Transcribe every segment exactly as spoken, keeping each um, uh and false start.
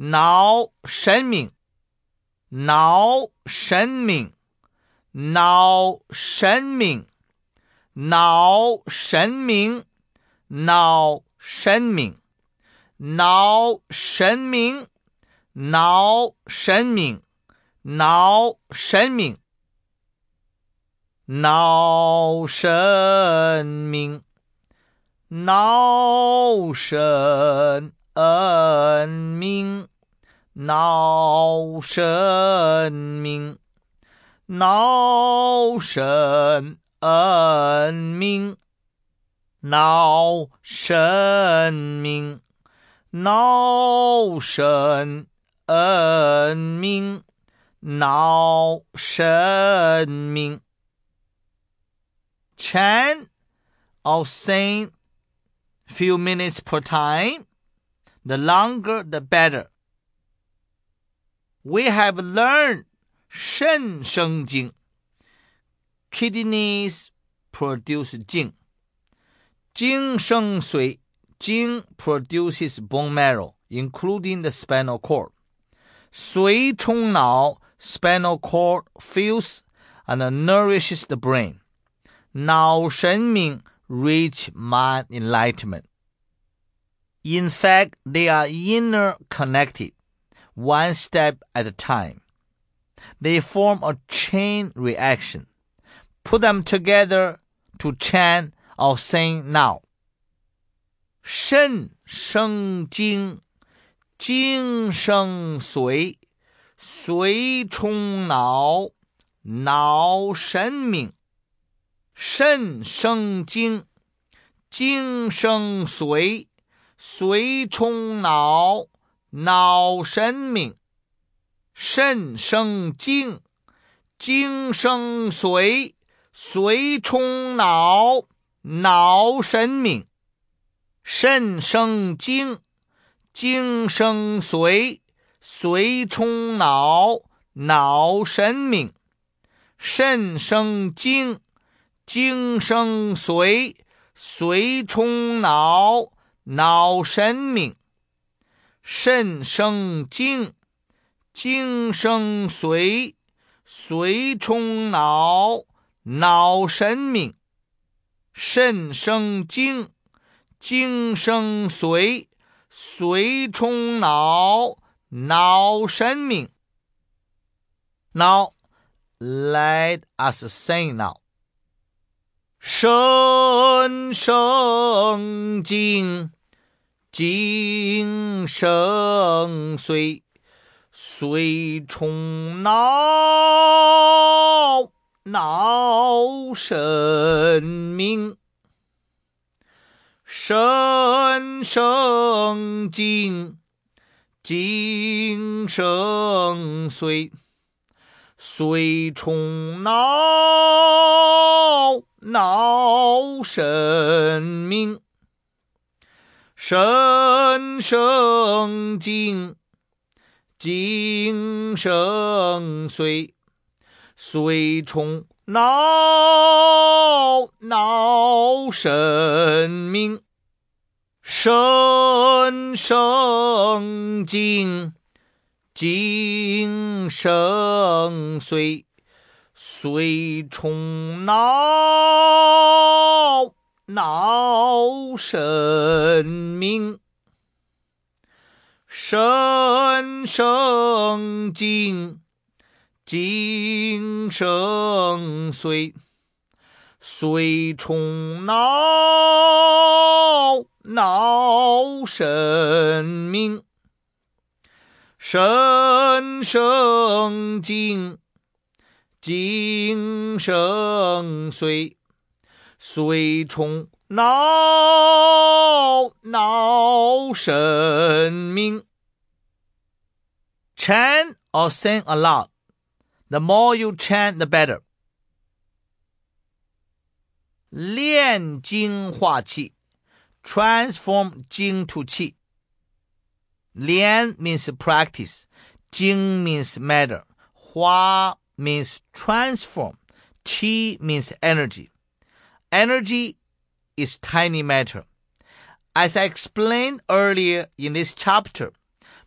脑生命，脑生命，脑生命，脑生命，脑生命，脑生命，脑生命，脑生命，脑生命，脑生命，脑生命，脑生命，脑生命，脑生命，脑生命。Chant or sing few minutes per time, the longer the better. We have learned 肾生精 Kidneys produce 精 精生髓 精 produces bone marrow, including the spinal cord. 髓充脑 spinal cord fills and nourishes the brain. 脑生命 reach mind enlightenment. In fact, they are interconnected, one step at a time. They form a chain reaction. Put them together to chant or sing now. 肾生精，精生髓，髓充脑，脑生命。肾生精，精生髓，髓充脑，脑生命。肾生精，精生髓，髓充脑，脑生命。肾生精，精生髓，髓充脑，脑生命。肾生精，精生髓，髓充脑，脑生命。肾生精，精生髓，髓充脑，脑生命。肾生精，精生髓，髓充脑，脑生命。Now, let us sing now. 肾生精，精生髓，髓充脑，脑生命。肾生精，精生髓，髓充脑，脑生命。肾生精，精生髓，髓充脑，脑生命。肾生精，精生髓，髓充脑，脑生命。肾生精，精生髓，髓充脑，脑生命。肾生精，精生髓，髓充脑，脑生命。Chant or sing aloud. The more you chant, the better. 炼精化气 transform 精 to 气。炼 means practice, 精 means matter, 化 means transform, 气 means energy. Energy is tiny matter. As I explained earlier in this chapter,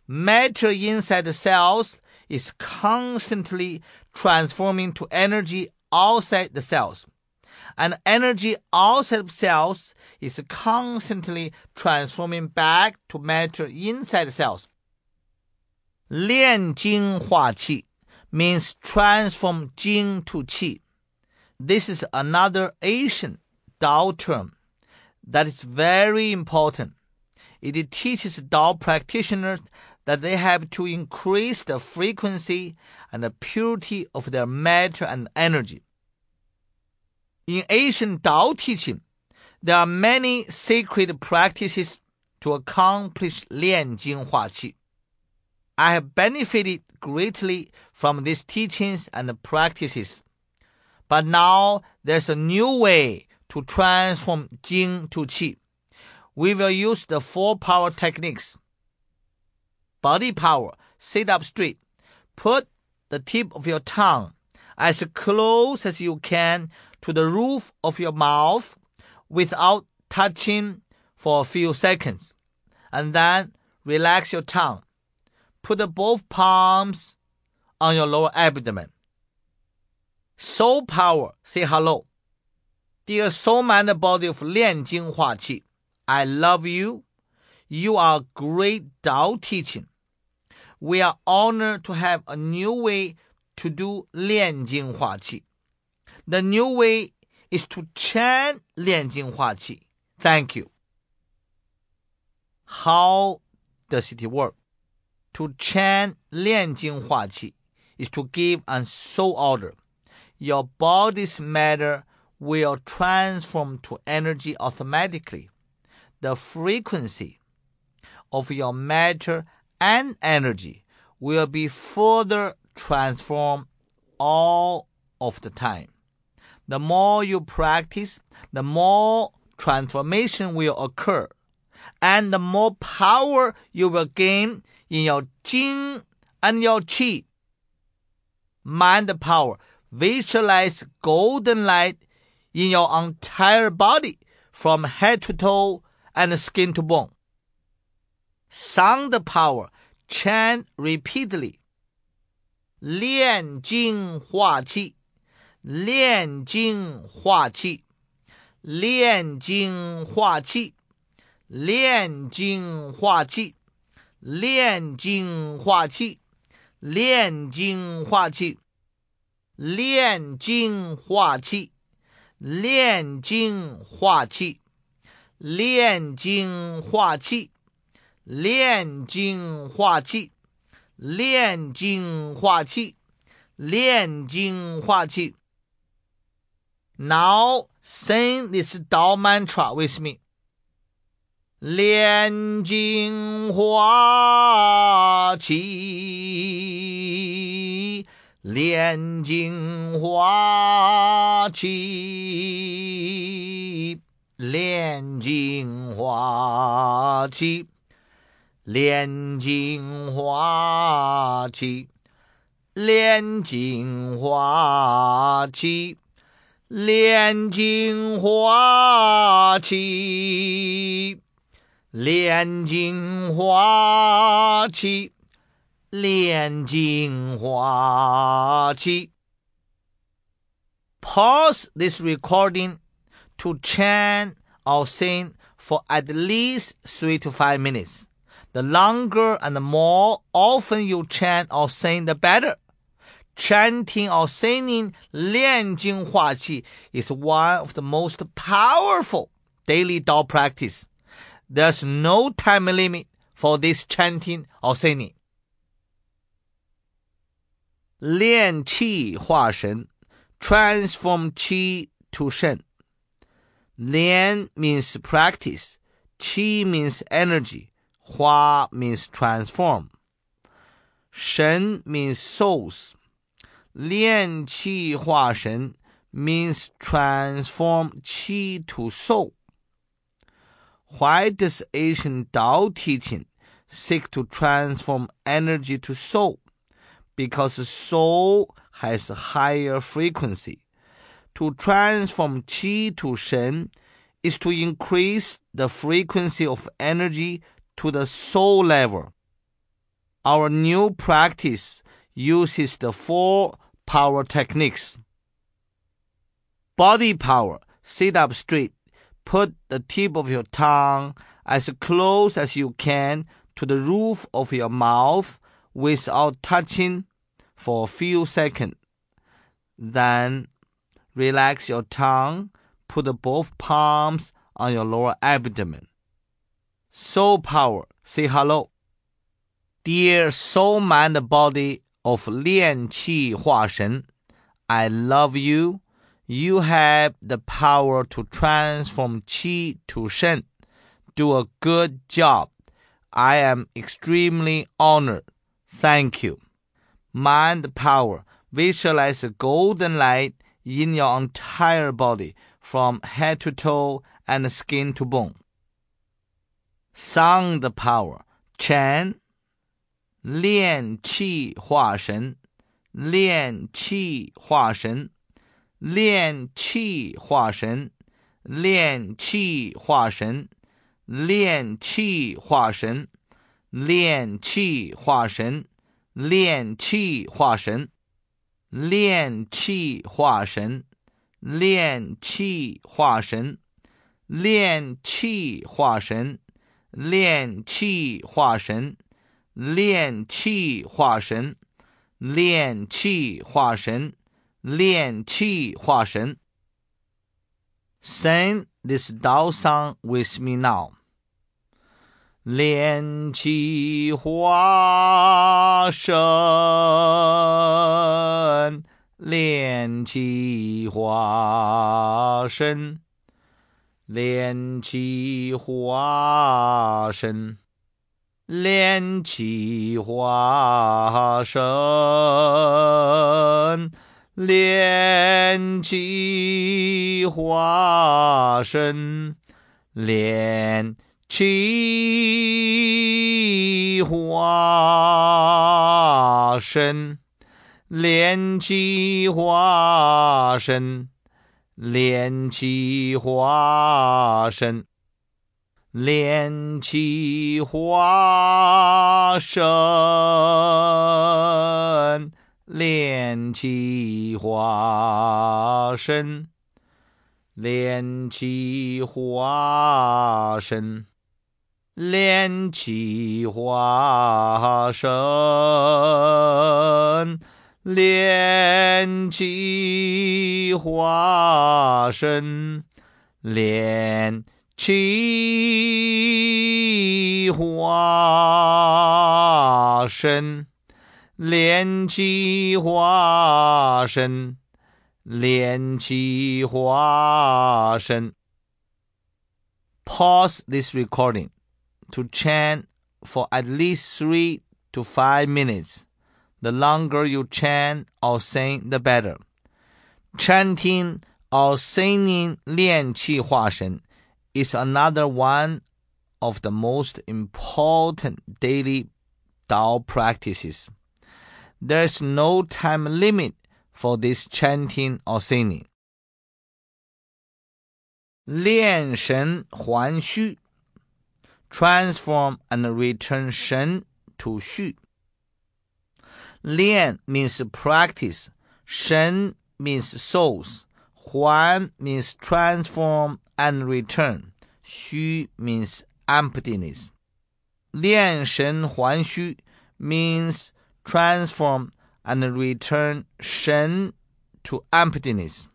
Matter inside the cells is constantly transforming to energy outside the cells, and energy outside of cells is constantly transforming back to matter inside the cells. 炼精化气 means transform Jing to Qi. This is another Asian Tao term that is very important. It teaches Tao practitioners that they have to increase the frequency and the purity of their matter and energy. In Asian Tao teaching, there are many sacred practices to accomplish 炼精化气. I have benefited greatly from these teachings and practices. But now there's a new way to transform Jing to Qi. We will use the four power techniques. Body power, sit up straight. Put the tip of your tongue as close as you can to the roof of your mouth without touching for a few seconds. And then relax your tongue. Put both palms on your lower abdomen. Soul power, say hello. Dear soul, mind, and body of 炼精化气, I love you. You are great Tao teaching. We are honored to have a new way to do 炼精化气. The new way is to chant 炼精化气. Thank you. How does it work? To chant 炼精化气 is to give a soul order. Your body's matter will transform to energy automatically. The frequency of your matter and energy will be further transformed all of the time. The more you practice, the more transformation will occur, and the more power you will gain in your Jing and your Qi. Mind power. Visualize golden light in your entire body from head to toe and skin to bone. Sound power. Chant repeatedly. 炼精化气, 炼精化气, 炼精化气, 炼精化气, 炼精化气, 炼精化气. 炼精化气, 炼精化气, 炼精化气, 炼精化气, 炼精化气, 炼精化气. Now sing this Tao mantra with me. 炼精化气, 炼精化气, 炼精化气, 炼精化气, 炼精化气, 炼精化气, 炼精化气, 炼精化气. Pause this recording to chant or sing for at least three to five minutes. The longer and the more often you chant or sing, the better. Chanting or singing 炼精化气 is one of the most powerful daily Tao practice. There's no time limit for this chanting or singing. 炼气化神, transform Qi to Shen. 炼 means practice, Qi means energy, Hua means transform. Shen means souls. 炼气化神 means transform Qi to soul. Why does Asian Tao teaching seek to transform energy to soul? Because soul has a higher frequency. To transform Qi to Shen is to increase the frequency of energy to the soul level. Our new practice uses the four power techniques. Body power. Sit up straight. Put the tip of your tongue as close as you can to the roof of your mouth without touching for a few seconds. Then relax your tongue. Put both palms on your lower abdomen. Soul power. Say hello. Dear soul mind body of 炼气化身, I love you. You have the power to transform qi to shen. Do a good job. I am extremely honored. Thank you. Mind power. Visualize a golden light in your entire body, from head to toe and skin to bone. Sound power. Chant. 炼气化身, 炼气化身, 炼气化身, 炼气化身, 炼气化身, 炼气化身, 炼气化身, 炼气化身, 炼气化身, 炼气化身, 炼气化身, 炼气化身, 炼气化身, 炼气化身. Sing this Tao song with me now. 炼气化身, 炼气化身, 炼气化身, 炼气化身, 炼气化身, 炼气化身, 炼气化身, 炼气化身, 炼气化身, 炼气化身, 炼气化身, 炼气化身, 炼气化身, 炼气化身, 炼气化身, 炼气化身. Pause this recording to chant for at least three to five minutes. The longer you chant or sing, the better. Chanting or singing 炼气化身 is another one of the most important daily Tao practices. There is no time limit for this chanting or singing. 炼神还虚, transform and return shen to xu. 炼 means practice, shen means souls, 还 means transform and return, xu means emptiness. 炼神还虚 means transform and return shen to emptiness.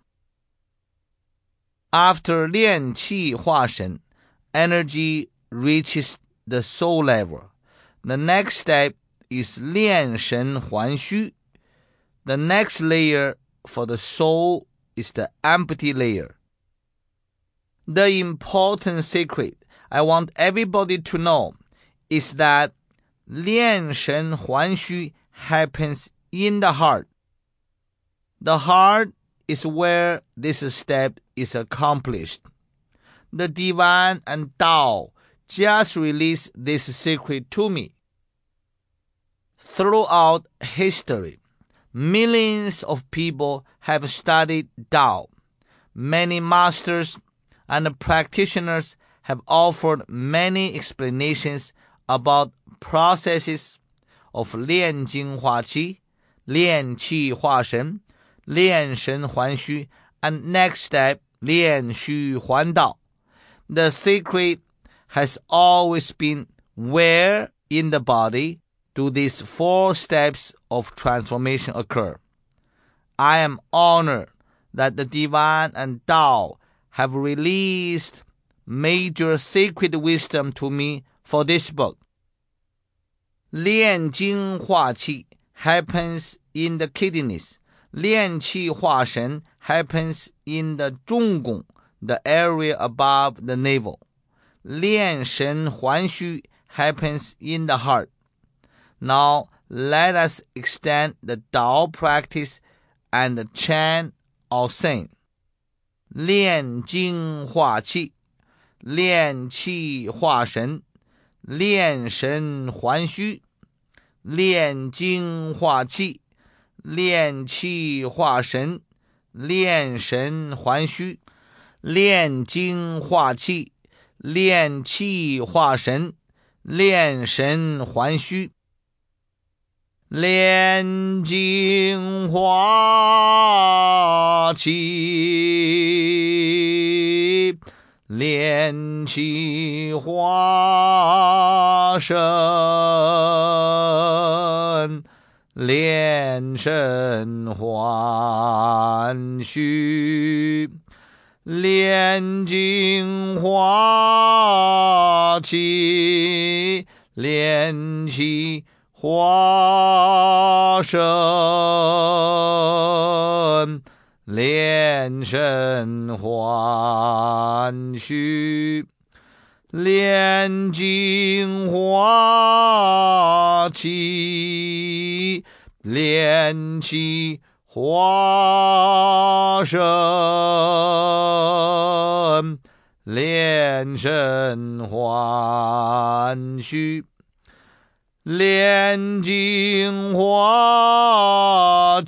After 炼气化身, energy reaches the soul level. The next step is 炼神还虚. The next layer for the soul is the empty layer. The important secret I want everybody to know is that 炼神还虚 happens in the heart. The heart is where this step is accomplished. The Divine and Tao just released this secret to me. Throughout history, millions of people have studied Tao. Many masters and practitioners have offered many explanations about processes of 炼精化气, 炼气化神, 炼神还虚, and next step, 炼虚还道. The secret has always been where in the body do these four steps of transformation occur. I am honored that the Divine and Tao have released major sacred wisdom to me for this book. 炼精化气 happens in the kidneys. 炼气化神 happens in the 中宫, the area above the navel. 炼神还虚 happens in the heart. Now let us extend the Tao practice and chant or sing. 炼精化气, 炼气化神, 炼神还虚, 炼精化气, 炼气化神, 炼神还虚, 炼精化气, 炼气化神, 炼神还虚. 炼精化气, 炼气化神, 炼神还虚. 炼精化气, 炼气化神, 炼神还虚. 炼精化气, 炼气化神, 炼神还虚. 炼精化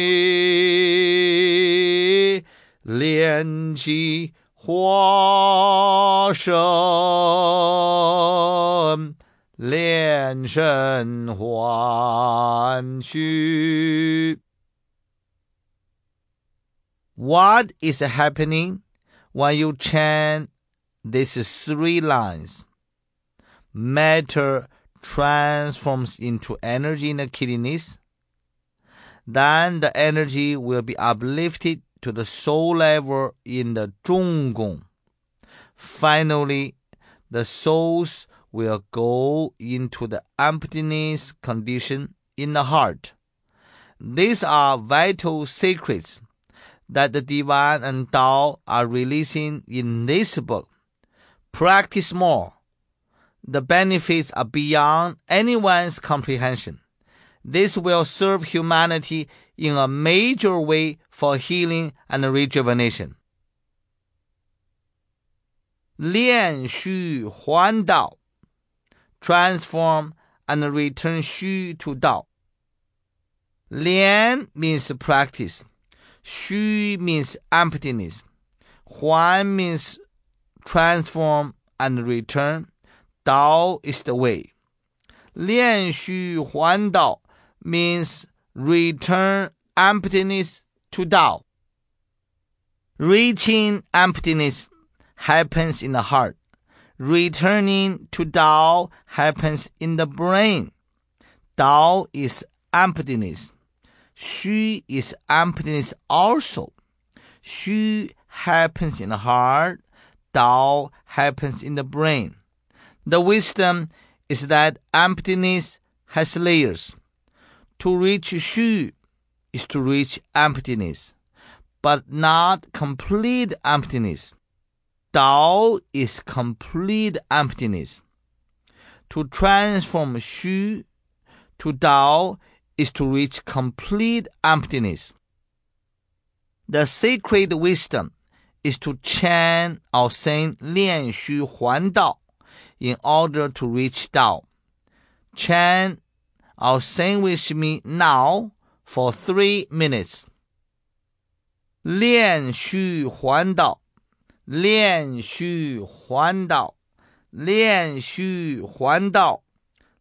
气, 炼气化神, 炼神还虚. What is happening when you chant these three lines? Matter transforms into energy in the kidneys. Then the energy will be uplifted to the soul level in the 中宫. Finally, the souls will go into the emptiness condition in the heart. These are vital secrets that the Divine and Tao are releasing in this book. Practice more. The benefits are beyond anyone's comprehension. This will serve humanity in a major way for healing and rejuvenation. 炼虚还道, transform and return Xu to Dao. 炼 means practice. Xu means emptiness. Huan means transform and return. Dao is the way. 炼虚还道 means return emptiness to Dao. Reaching emptiness happens in the heart. Returning to Dao happens in the brain. Dao is emptiness. Xu is emptiness also. Xu happens in the heart. Dao happens in the brain. The wisdom is that emptiness has layers. To reach Xu is to reach emptiness, but not complete emptiness. Dao is complete emptiness. To transform Xu to Dao is to reach complete emptiness. The sacred wisdom is to chant or sing 炼虚还道 in order to reach Dao. Chant or sing with me now for three minutes. 炼虚还道, 炼虚还道, 炼虚还道,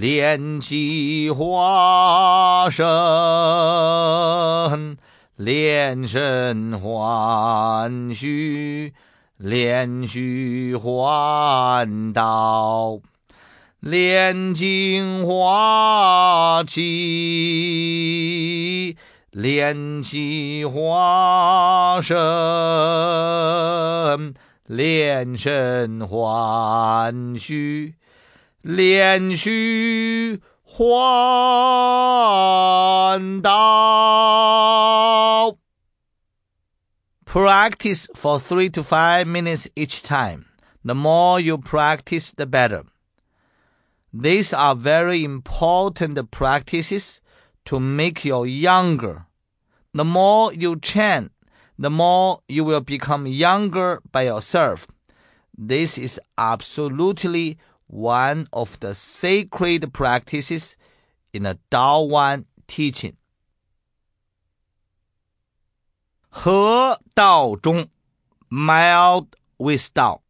莲气化身，莲身还虚，莲虚还道，炼精化气，炼气化身，炼身还虚，炼虚还道。Practice for three to five minutes each time. The more you practice, the better. These are very important practices to make you younger. The more you chant, the more you will become younger by yourself. This is absolutely one of the sacred practices in the Tao Wan teaching. 和道中 mild with Tao.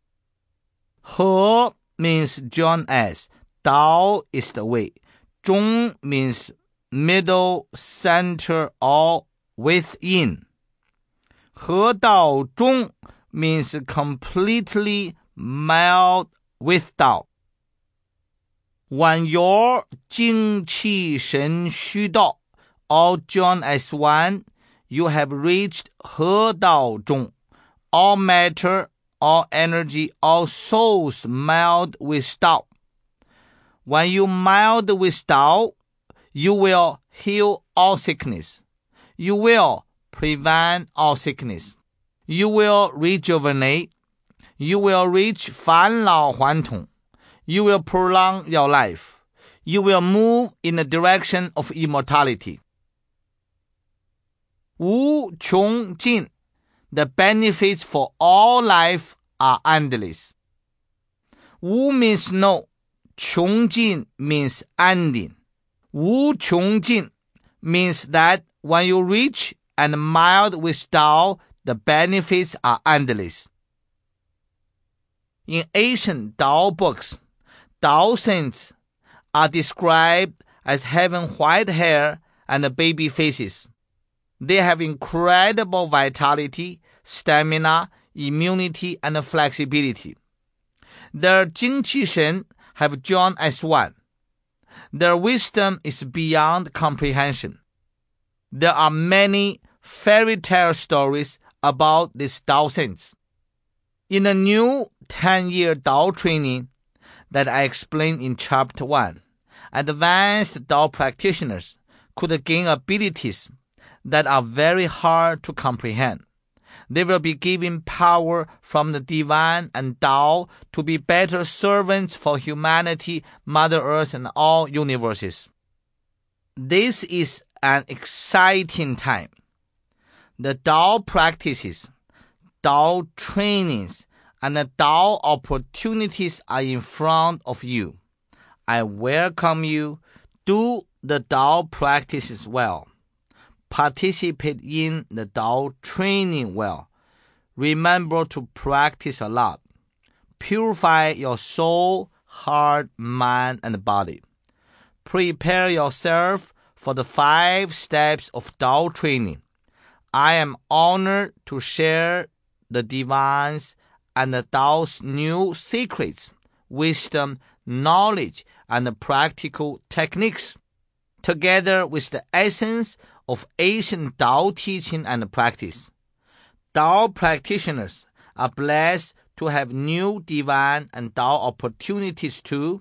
和 means join as. Tao is the way. 中 means middle, center, or within. 和道中 means completely mild with Tao. When your 精气神虚道 all join as one, you have reached 和道中. All matter, all energy, all souls meld with Tao. When you meld with Tao, you will heal all sickness. You will prevent all sickness. You will rejuvenate. You will reach 返老还童. You will prolong your life. You will move in the direction of immortality. 无穷尽, the benefits for all life are endless. 无 means no. 穷尽 means ending. 无穷尽 means that when you reach and mild with Tao, the benefits are endless. In ancient Tao books, Tao saints are described as having white hair and baby faces. They have incredible vitality, stamina, immunity, and flexibility. Their 精气神 have joined as one. Their wisdom is beyond comprehension. There are many fairy tale stories about these Tao saints. In the new ten-year Tao training that I explained in chapter one, advanced Tao practitioners could gain abilities that are very hard to comprehend. They will be given power from the divine and Tao to be better servants for humanity, Mother Earth, and all universes. This is an exciting time. The Tao practices, Tao trainings, and the Tao opportunities are in front of you. I welcome you. Do the Tao practices well. Participate in the Tao training well. Remember to practice a lot. Purify your soul, heart, mind, and body. Prepare yourself for the five steps of Tao training. I am honored to share the divine's and the Tao's new secrets, wisdom, knowledge, and practical techniques, together with the essence of ancient Tao teaching and practice. Tao practitioners are blessed to have new divine and Tao opportunities to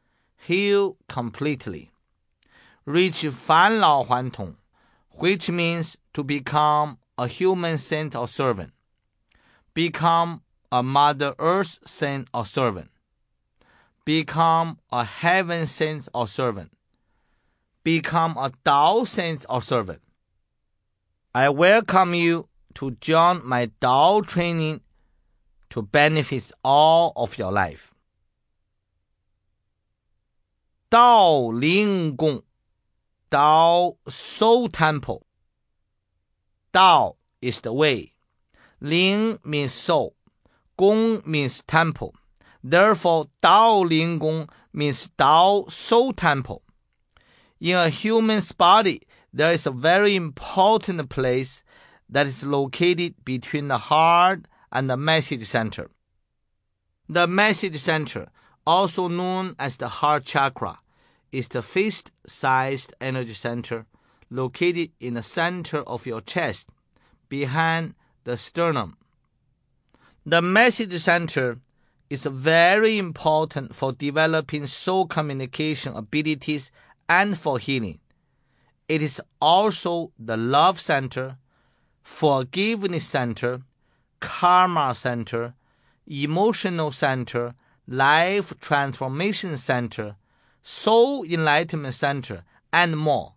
heal completely, reach 返老还童, which means to become a human saint or servant, become a Mother Earth saint or servant, become a heaven saint or servant, become a Tao saint or servant. I welcome you to join my Tao training to benefit all of your life. Tao Ling Gong, Tao Soul Temple. Tao is the way. Ling means soul. Gong means temple. Therefore, Dao Linggong means Dao Soul Temple. In a human's body, there is a very important place that is located between the heart and the message center. The message center, also known as the heart chakra, is the fist-sized energy center located in the center of your chest, behind the sternum. The message center is very important for developing soul communication abilities and for healing. It is also the love center, forgiveness center, karma center, emotional center, life transformation center, soul enlightenment center, and more.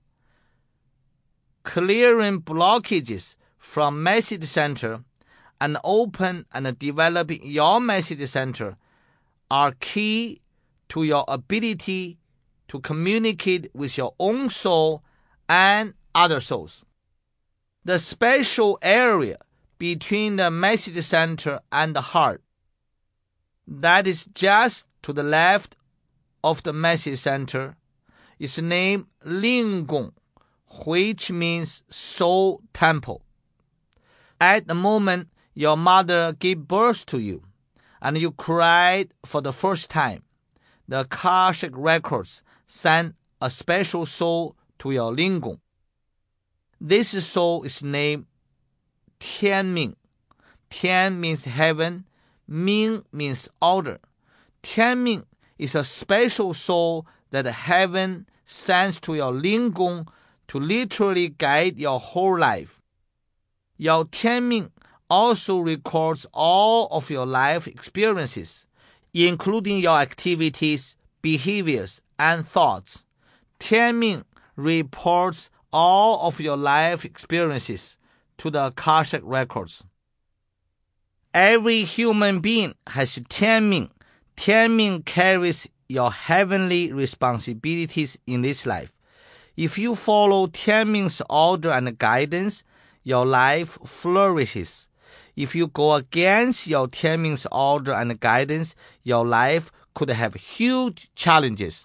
Clearing blockages from message center and open and developing your message center are key to your ability to communicate with your own soul and other souls. The special area between the message center and the heart, that is just to the left of the message center, is named Linggong, which means soul temple. At the moment your mother gave birth to you and you cried for the first time, the Akashic records sent a special soul to your Linggong. This soul is named Tianming. Tian means heaven, Ming means order. Tianming is a special soul that heaven sends to your Linggong to literally guide your whole life. Your Tianming also records all of your life experiences, including your activities, behaviors, and thoughts. Tianming reports all of your life experiences to the Akashic records. Every human being has Tianming. Tianming carries your heavenly responsibilities in this life. If you follow Tianming's order and guidance, your life flourishes. If you go against your Tianming's order and guidance, your life could have huge challenges.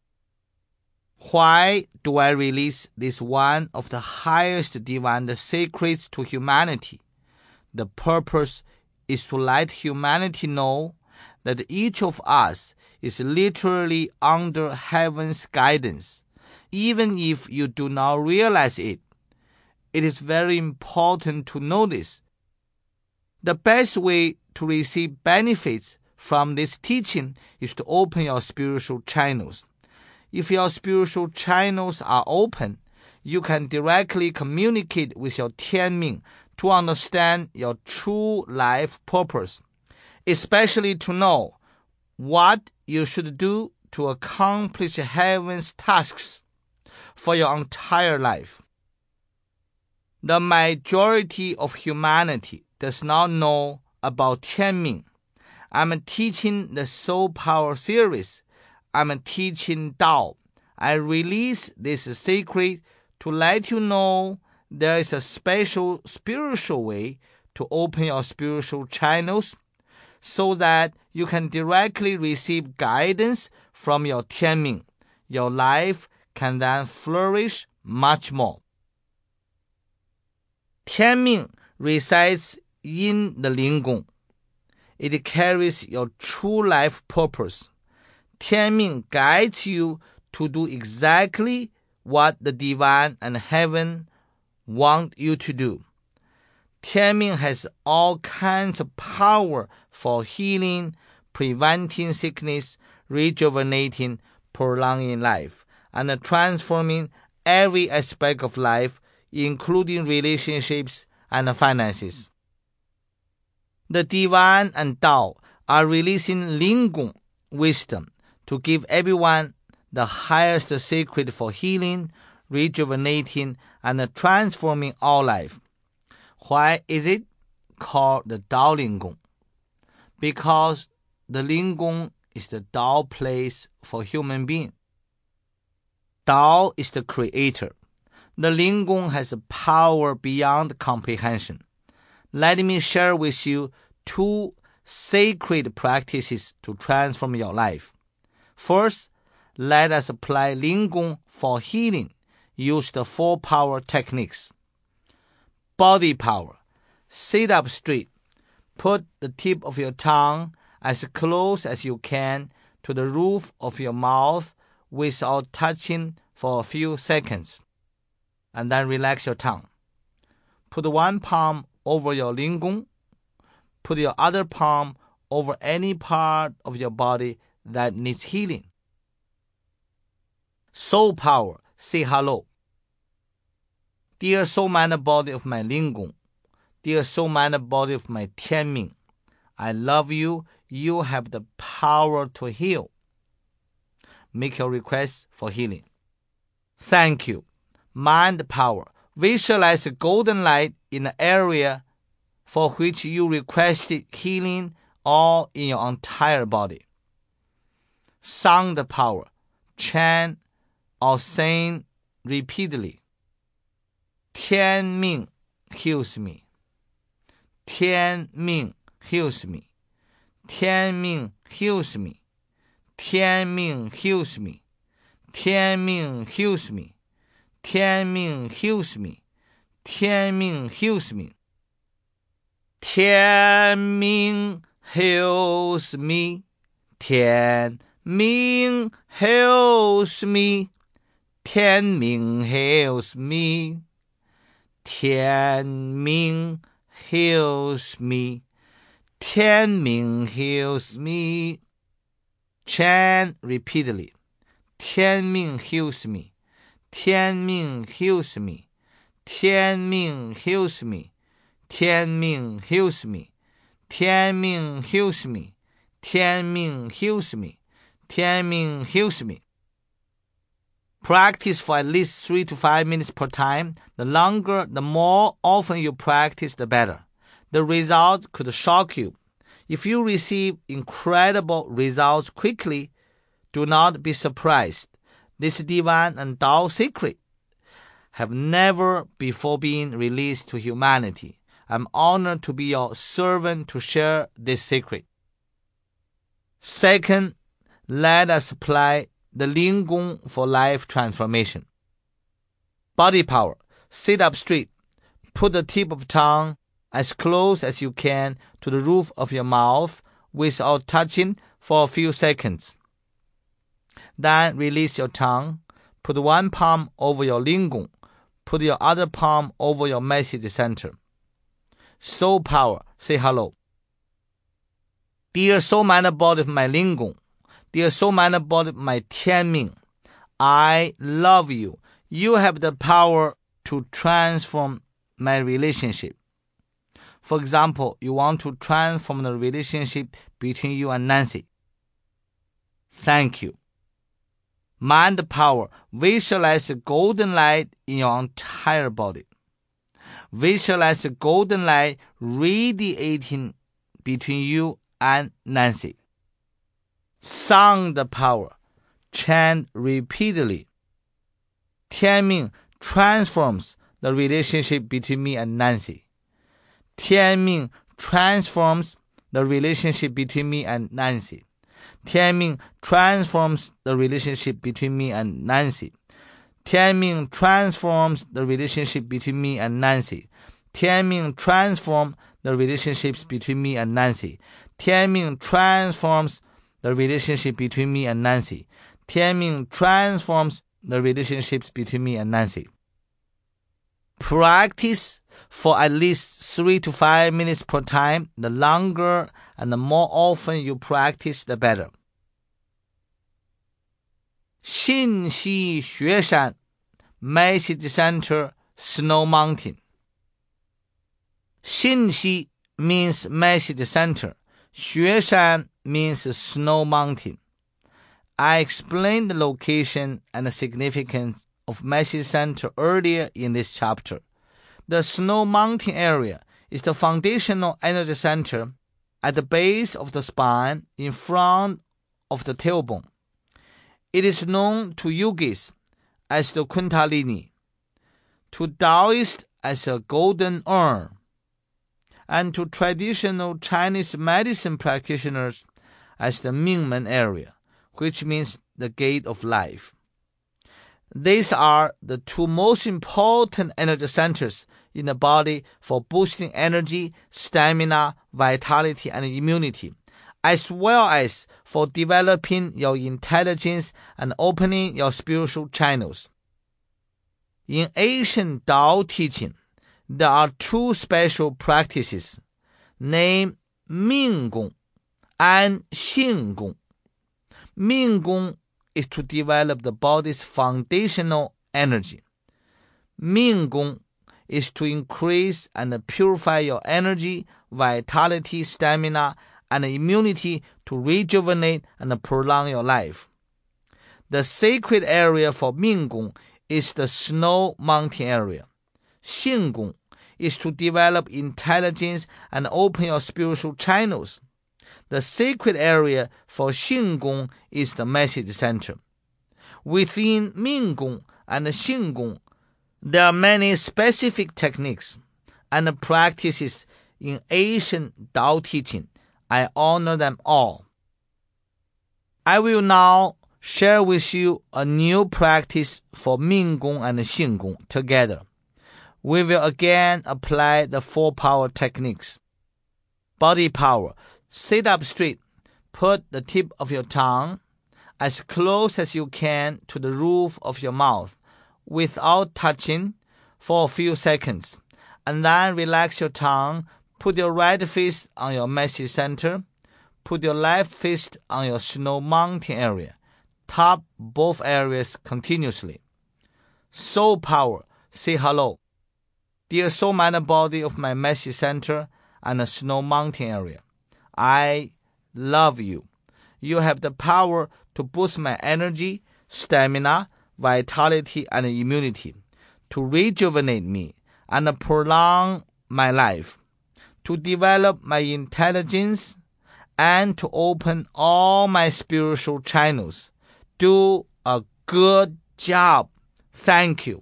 Why do I release this one of the highest divine secrets to humanity? The purpose is to let humanity know that each of us is literally under heaven's guidance, even if you do not realize it. It is very important to know this. The best way to receive benefits from this teaching is to open your spiritual channels. If your spiritual channels are open, you can directly communicate with your Tianming to understand your true life purpose, especially to know what you should do to accomplish heaven's tasks for your entire life. The majority of humanity does not know about Tianming. I'm teaching the Soul Power series. I'm teaching Dao. I release this secret to let you know there is a special spiritual way to open your spiritual channels so that you can directly receive guidance from your Tianming. Your life can then flourish much more. Tianming resides in the Linggong. It carries your true life purpose. Tianming guides you to do exactly what the divine and heaven want you to do. Tianming has all kinds of power for healing, preventing sickness, rejuvenating, prolonging life, and transforming every aspect of life, including relationships and finances. The divine and Tao are releasing Linggong wisdom to give everyone the highest secret for healing, rejuvenating, and transforming all life. Why is it called the Dao Linggong? Because the Linggong is the Dao place for human being. Dao is the creator. The Linggong has a power beyond comprehension. Let me share with you two sacred practices to transform your life. First, let us apply Lingong for healing. Use the four power techniques. Body power. Sit up straight. Put the tip of your tongue as close as you can to the roof of your mouth without touching for a few seconds. And then relax your tongue. Put one palm over your Lingong. Put your other palm over any part of your body that needs healing. Soul power. Say hello. Dear soul mind body of my Lingong. Dear soul mind body of my Tianming. I love you. You have the power to heal. Make your request for healing. Thank you. Mind power. Visualize the golden light in the area for which you requested healing all in your entire body. Sound power. Chant or sing repeatedly. Tianming heals me. Tianming heals me. Tianming heals me. Tianming heals me. Tianming heals me. Tianming heals me. Tianming heals me. Tianming heals me. Tianming heals me. Tianming heals me. Tianming heals me. Tianming heals me. Chant repeatedly. Tianming heals me. Tianming heals me. Tianming heals me. Tianming heals me. Tianming heals me. Tianming heals me. Tianming heals me. Practice for at least three to five minutes per time. The longer, the more often you practice, the better. The result could shock you. If you receive incredible results quickly, do not be surprised. This divine and Tao secret have never before been released to humanity. I'm honored to be your servant to share this secret. Second, let us apply the Lingong for life transformation. Body power. Sit up straight. Put the tip of tongue as close as you can to the roof of your mouth without touching for a few seconds. Then release your tongue. Put one palm over your Lingong. Put your other palm over your message center. Soul power. Say hello. Dear soul mind body of my Lingong. Dear soul mind body of my Tianming. I love you. You have the power to transform my relationship. For example, you want to transform the relationship between you and Nancy. Thank you. Mind power. Visualize the golden light in your entire body. Visualize the golden light radiating between you and Nancy. Sound power. Chant repeatedly. Tianming transforms the relationship between me and Nancy. Tianming transforms the relationship between me and Nancy. Tianming transforms the relationship between me and Nancy. Tianming transforms the relationship between me and Nancy. Tianming transforms the relationships between me and Nancy. Tianming transforms the relationship between me and Nancy. Tianming transforms the relationships between me and Nancy. Practice for at least three to five minutes per time. The longer and the more often you practice, the better. 信息雪山 Message Center, Snow Mountain. 信息 means message center. 雪山 means snow mountain. I explained the location and the significance of message center earlier in this chapter. The snow mountain area is the foundational energy center at the base of the spine in front of the tailbone. It is known to yogis as the Kundalini, to Taoists as a golden urn, and to traditional Chinese medicine practitioners as the Mingmen area, which means the gate of life. These are the two most important energy centers in the body for boosting energy, stamina, vitality, and immunity, as well as for developing your intelligence and opening your spiritual channels. In ancient Tao teaching, there are two special practices named Ming Gong and Xing Gong. Ming Gong is to develop the body's foundational energy. Ming Gong is to increase and purify your energy, vitality, stamina, and immunity to rejuvenate and prolong your life. The sacred area for Ming Gong is the snow mountain area. Xing Gong is to develop intelligence and open your spiritual channels. The sacred area for Xing Gong is the message center. Within Ming Gong and Xing Gong, there are many specific techniques and practices in ancient Tao teaching. I honor them all. I will now share with you a new practice for Ming Gong and Xing Gong together. We will again apply the four power techniques. Body power. Sit up straight. Put the tip of your tongue as close as you can to the roof of your mouth without touching for a few seconds. And then relax your tongue. Put your right fist on your message center. Put your left fist on your snow mountain area. Tap both areas continuously. Soul power. Say hello. Dear soul, mind, and body of my message center and the snow mountain area, I love you. You have the power to boost my energy, stamina, vitality, and immunity, to rejuvenate me and prolong my life, to develop my intelligence, and to open all my spiritual channels. Do a good job. Thank you.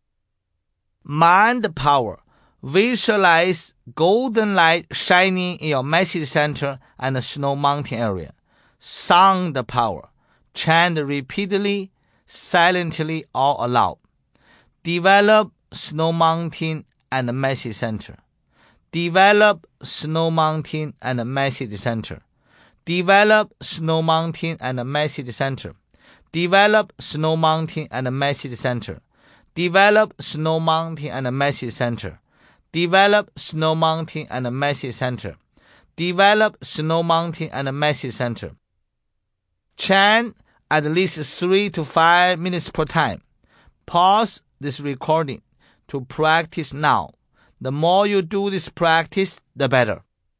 Mind power. Visualize golden light shining in your message center and the snow mountain area. Sound power. Chant repeatedly, silently, or aloud. Develop snow mountain and message center. Develop snow mountain and message center. Develop snow mountain and message center. Develop snow mountain and message center. Develop snow mountain and message center. Develop snow mountain and message center. Develop snow mountain and message center. Chant at least three to five minutes per time. Pause this recording to practice now. The more you do this practice, the better.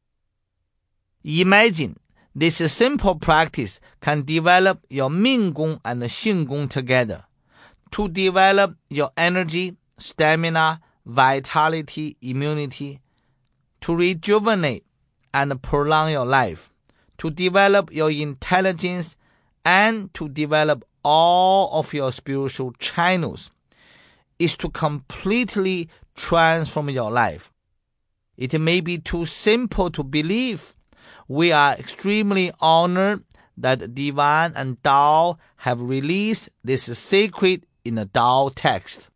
Imagine this simple practice can develop your Ming Gong and Xing Gong together to develop your energy, stamina, vitality, immunity, to rejuvenate and prolong your life, to develop your intelligence, and to develop all of your spiritual channels, is to completely transform your life. It may be too simple to believe. We are extremely honored that Divine and Tao have released this secret in the Tao text.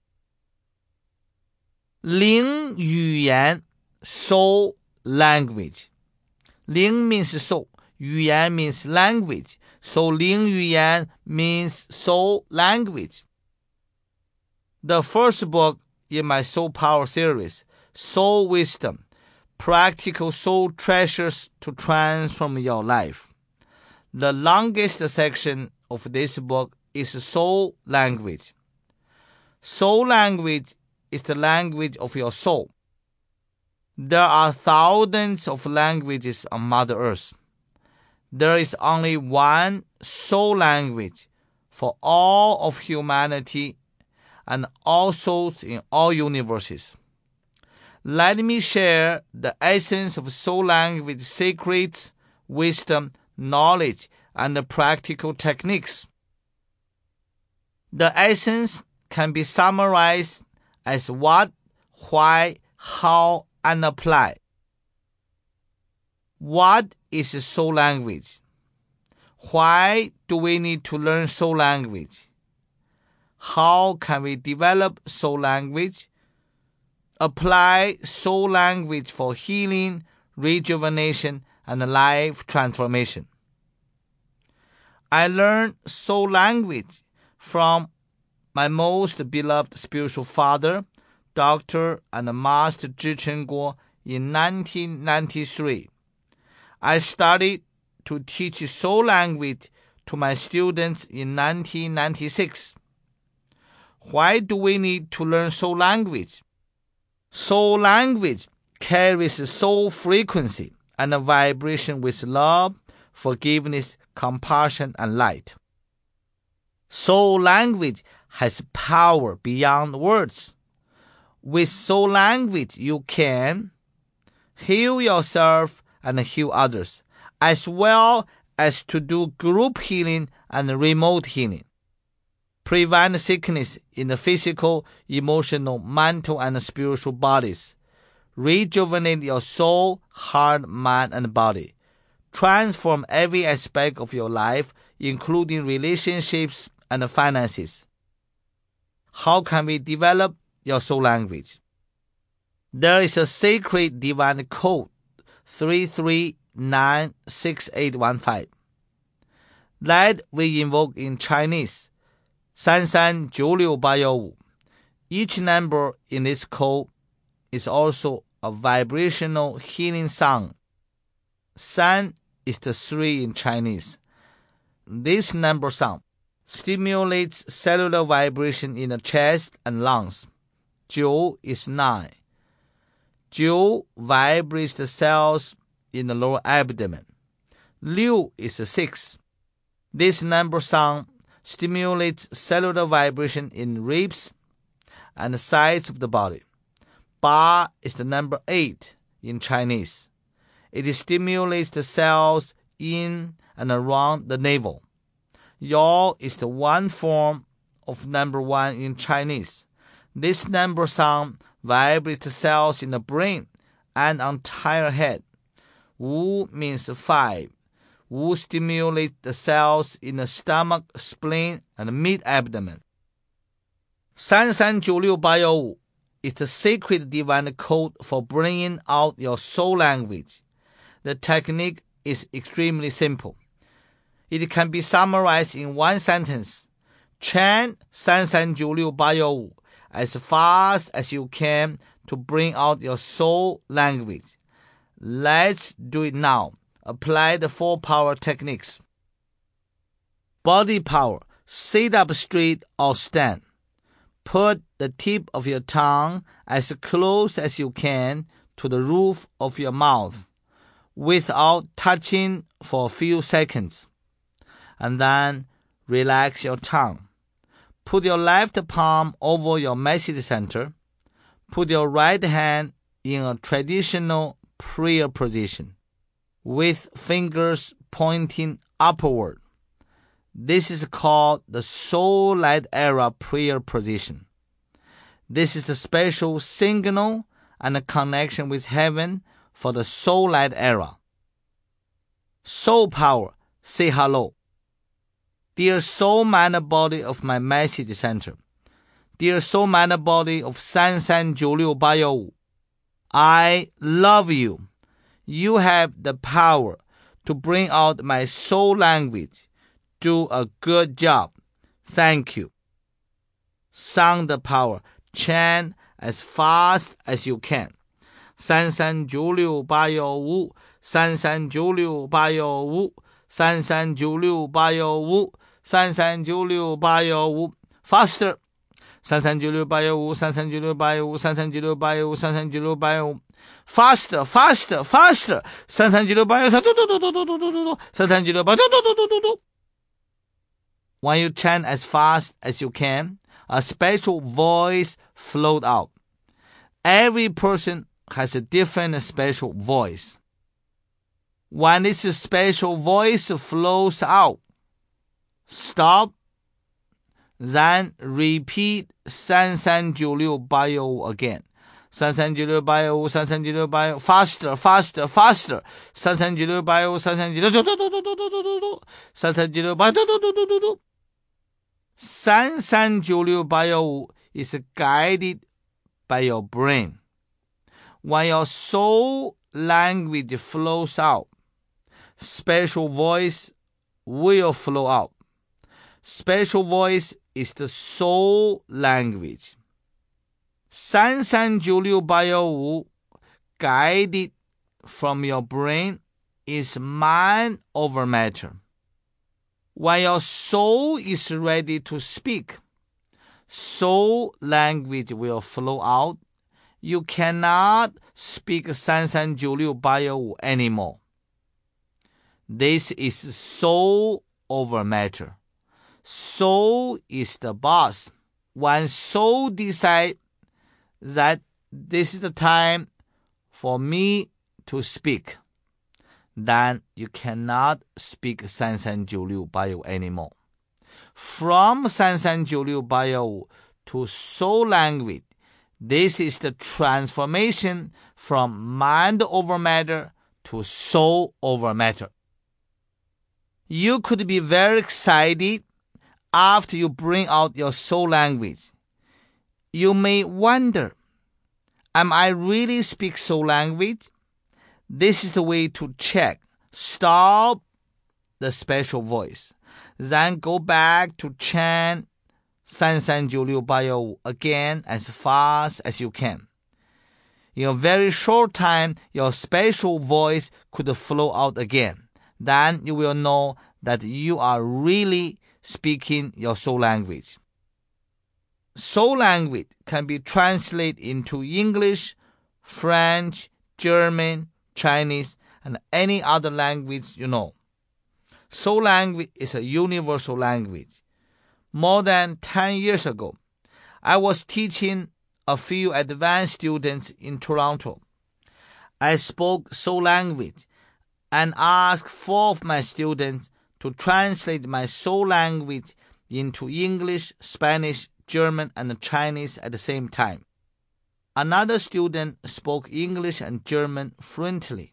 灵语言 soul language. 灵 means soul. 语言 means language. So 灵语言 means soul language. The first book in my Soul Power series, Soul Wisdom, Practical Soul Treasures to Transform Your Life. The longest section of this book is Soul Language. Soul language is the language of your soul. There are thousands of languages on Mother Earth. There is only one soul language for all of humanity and all souls in all universes. Let me share the essence of soul language secrets, wisdom, knowledge, and the practical techniques. The essence can be summarized as what, why, how, and apply. What is soul language? Why do we need to learn soul language? How can we develop soul language? Apply soul language for healing, rejuvenation, and life transformation. I learned soul language from my most beloved spiritual father, Doctor and Master Zhichen Guo, in nineteen ninety-three. I started to teach soul language to my students in nineteen ninety-six. Why do we need to learn soul language? Soul language carries soul frequency and a vibration with love, forgiveness, compassion, and light. Soul language has power beyond words. With soul language, you can heal yourself and heal others, as well as to do group healing and remote healing. Prevent sickness in the physical, emotional, mental, and spiritual bodies. Rejuvenate your soul, heart, mind, and body. Transform every aspect of your life, including relationships and finances. How can we develop your soul language? There is a sacred divine code, three three nine six eight one five, that we invoke in Chinese,三三九六八一五. Each number in this code is also a vibrational healing sound. San is the three in Chinese. This number sound stimulates cellular vibration in the chest and lungs. Jiu is nine. Jiu vibrates the cells in the lower abdomen. Liu is six. This number sound stimulates cellular vibration in ribs and the sides of the body. Ba is the number eight in Chinese. It stimulates the cells in and around the navel. Yao is the one form of number one in Chinese. This number sound vibrates the cells in the brain and entire head. Wu means five. Wu stimulates the cells in the stomach, spleen, and mid-abdomen.三三九六八一五 is the sacred divine code for bringing out your soul language. The technique is extremely simple. It can be summarized in one sentence. Chant 三三九六八一五 as fast as you can to bring out your soul language. Let's do it now. Apply the four power techniques. Body power. Sit up straight or stand. Put the tip of your tongue as close as you can to the roof of your mouth without touching for a few seconds. And then relax your tongue. Put your left palm over your message center. Put your right hand in a traditional prayer position with fingers pointing upward. This is called the Soul Light Era prayer position. This is the special signal and a connection with heaven for the Soul Light Era. Soul power, say hello. Dear soul, mind, body of my message center. Dear soul, mind, body of三三九六八一五. I love you. You have the power to bring out my soul language. Do a good job. Thank you. Sound power. Chant as fast as you can. 三三九六八一五 三三九六八一五 三三九六八一五 三三九六八一五 Faster. 三三九六八一五 三三九六八一五 三三九六八一五 三三九六八一五 Faster, faster, faster. 三三九六八一五 嘟嘟嘟嘟嘟嘟嘟嘟 三三九六八嘟嘟嘟嘟嘟嘟 When you chant as fast as you can, a special voice flows out. Every person has a different special voice. When this special voice flows out, stop, then repeat 三三九六八一五 again. 三三九六八幺五，三三九六八幺 faster faster faster， 三三九六八幺五，三三九六嘟嘟嘟嘟嘟嘟嘟嘟，三三九六八嘟嘟嘟嘟嘟嘟，三三九六八幺五 is guided by your brain. When your soul language flows out, special voice will flow out. Special voice is the soul language. 三三九六八幺五 guided from your brain is mind over matter. When your soul is ready to speak, soul language will flow out. You cannot speak 三三九六八幺五 anymore. This is soul over matter. Soul is the boss. When soul decides that this is the time for me to speak, then you cannot speak 三三九六八幺五 anymore. From 三三九六八幺五 to soul language, this is the transformation from mind over matter to soul over matter. You could be very excited after you bring out your soul language. You may wonder, am I really speak soul language? This is the way to check. Stop the special voice. Then go back to chant 三三九六八幺五 again as fast as you can. In a very short time, your special voice could flow out again. Then you will know that you are really speaking your soul language. Soul language can be translated into English, French, German, Chinese, and any other language you know. Soul language is a universal language. More than ten years ago, I was teaching a few advanced students in Toronto. I spoke soul language and asked four of my students to translate my soul language into English, Spanish, German, and Chinese at the same time. Another student spoke English and German fluently.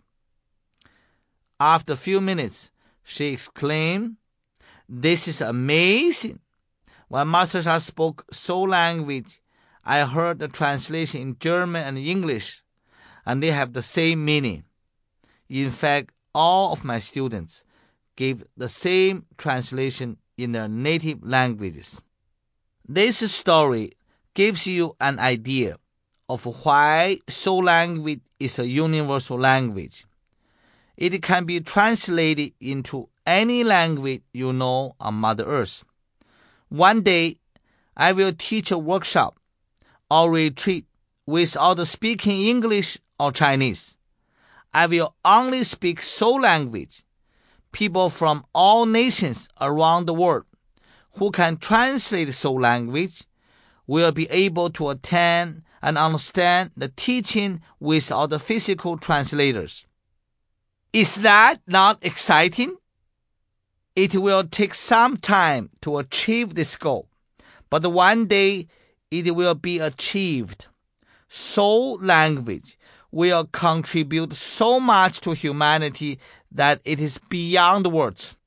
After a few minutes, she exclaimed, "This is amazing." When Master Sha spoke soul language, I heard the translation in German and English, and they have the same meaning. In fact, all of my students gave the same translation in their native languages. This story gives you an idea of why soul language is a universal language. It can be translated into any language you know on Mother Earth. One day, I will teach a workshop or retreat without speaking English or Chinese. I will only speak soul language. People from all nations around the world who can translate soul language will be able to attend and understand the teaching without the physical translators. Is that not exciting? It will take some time to achieve this goal, but one day it will be achieved. Soul language will contribute so much to humanity that it is beyond words.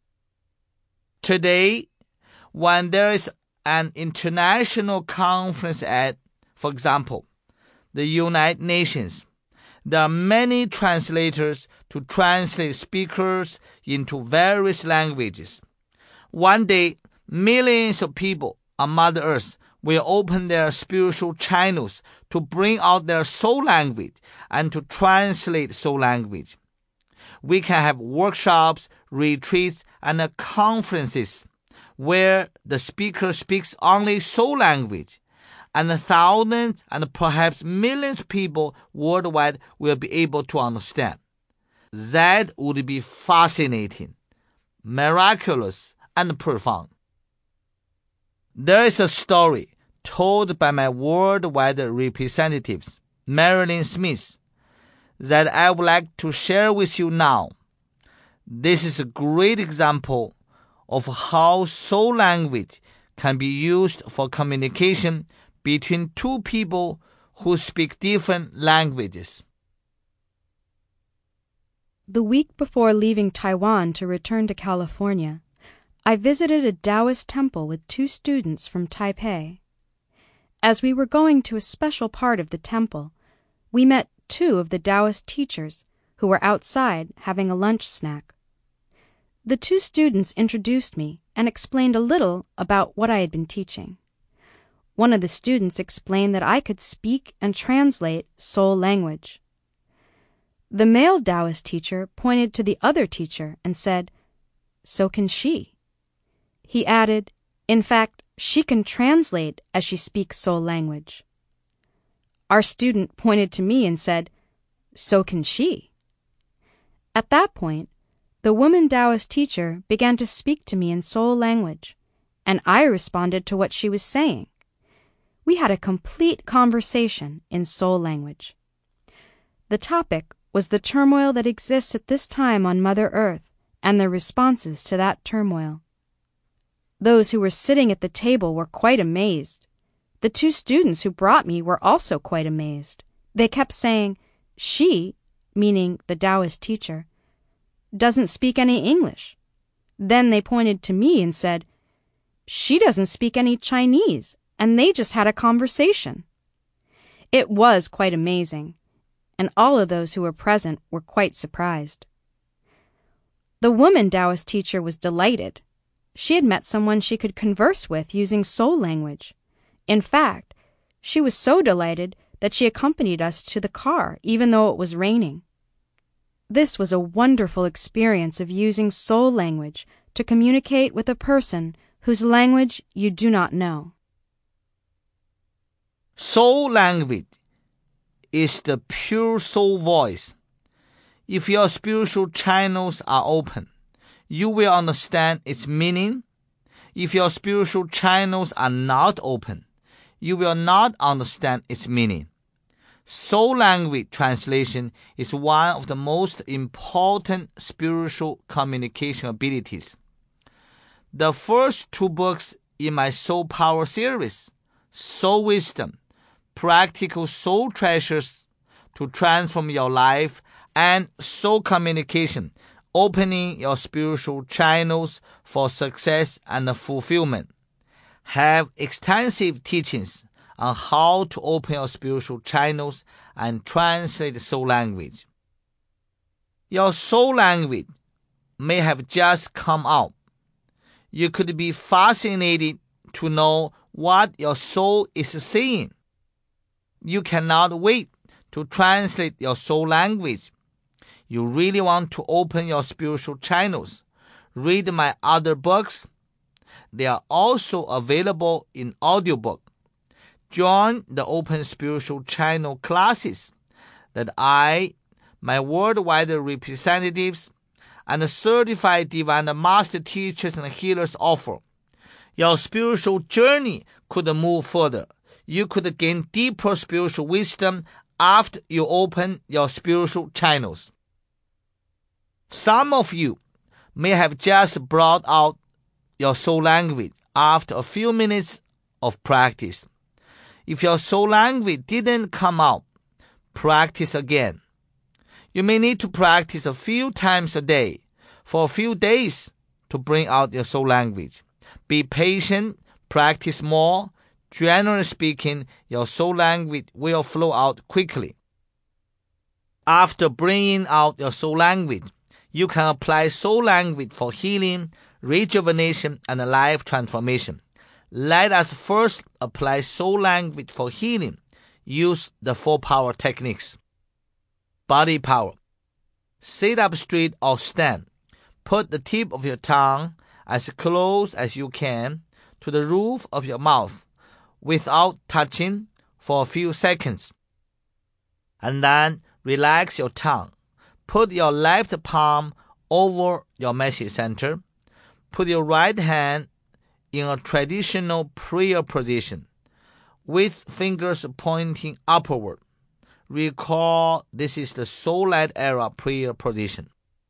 Today, when there is an international conference at, for example, the United Nations, there are many translators to translate speakers into various languages. One day, millions of people on Mother Earth will open their spiritual channels to bring out their soul language and to translate soul language. We can have workshops, retreats, and conferences where the speaker speaks only soul language, and thousands and perhaps millions of people worldwide will be able to understand. That would be fascinating, miraculous, and profound. There is a story told by my worldwide representatives, Marilyn Smith, that I would like to share with you now. This is a great example of how soul language can be used for communication between two people who speak different languages. The week before leaving Taiwan to return to California, I visited a Taoist temple with two students from Taipei. As we were going to a special part of the temple, we met two of the Taoist teachers who were outside having a lunch snack. The two students introduced me and explained a little about what I had been teaching. One of the students explained that I could speak and translate soul language. The male Taoist teacher pointed to the other teacher and said, "So can she." He added, "In fact, she can translate as she speaks soul language." Our student pointed to me and said, "So can she." At that point, the woman Taoist teacher began to speak to me in soul language, and I responded to what she was saying. We had a complete conversation in soul language. The topic was the turmoil that exists at this time on Mother Earth and the responses to that turmoil. Those who were sitting at the table were quite amazed. The two students who brought me were also quite amazed. They kept saying, "She," meaning the Taoist teacher, "doesn't speak any English." Then they pointed to me and said, "She doesn't speak any Chinese, and they just had a conversation." It was quite amazing, and all of those who were present were quite surprised. The woman Taoist teacher was delighted. She had met someone she could converse with using soul language. In fact, she was so delighted that she accompanied us to the car even though it was raining. This was a wonderful experience of using soul language to communicate with a person whose language you do not know. Soul language is the pure soul voice. If your spiritual channels are open, you will understand its meaning. If your spiritual channels are not open, you will not understand its meaning. Soul language translation is one of the most important spiritual communication abilities. The first two books in my Soul Power series, Soul Wisdom, Practical Soul Treasures to Transform Your Life, and Soul Communication, Opening Your Spiritual Channels for Success and Fulfillment, have extensive teachings on how to open your spiritual channels and translate soul language. Your soul language may have just come out. You could be fascinated to know what your soul is saying. You cannot wait to translate your soul language. You really want to open your spiritual channels. Read my other books. They are also available in audiobook. Join the Open Spiritual Channel classes that I, my worldwide representatives, and certified divine master teachers and healers offer. Your spiritual journey could move further. You could gain deeper spiritual wisdom after you open your spiritual channels. Some of you may have just brought out your soul language after a few minutes of practice. If your soul language didn't come out, practice again. You may need to practice a few times a day for a few days to bring out your soul language. Be patient, practice more. Generally speaking, your soul language will flow out quickly. After bringing out your soul language, you can apply soul language for healing, rejuvenation, and life transformation. Let us first apply soul language for healing. Use the four power techniques. Body power. Sit up straight or stand. Put the tip of your tongue as close as you can to the roof of your mouth without touching for a few seconds. And then relax your tongue. Put your left palm over your message center. Put your right hand in a traditional prayer position with fingers pointing upward. Recall this is the soul-led era prayer position.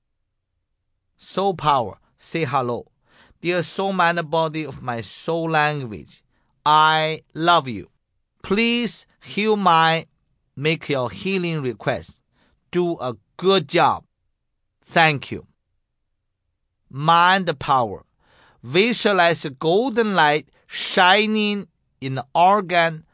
Soul power. Say hello. Dear soul, mind, body of my soul language, I love you. Please heal my, make your healing request. Do a good job. Thank you. Mind power. Visualize golden light shining in the organ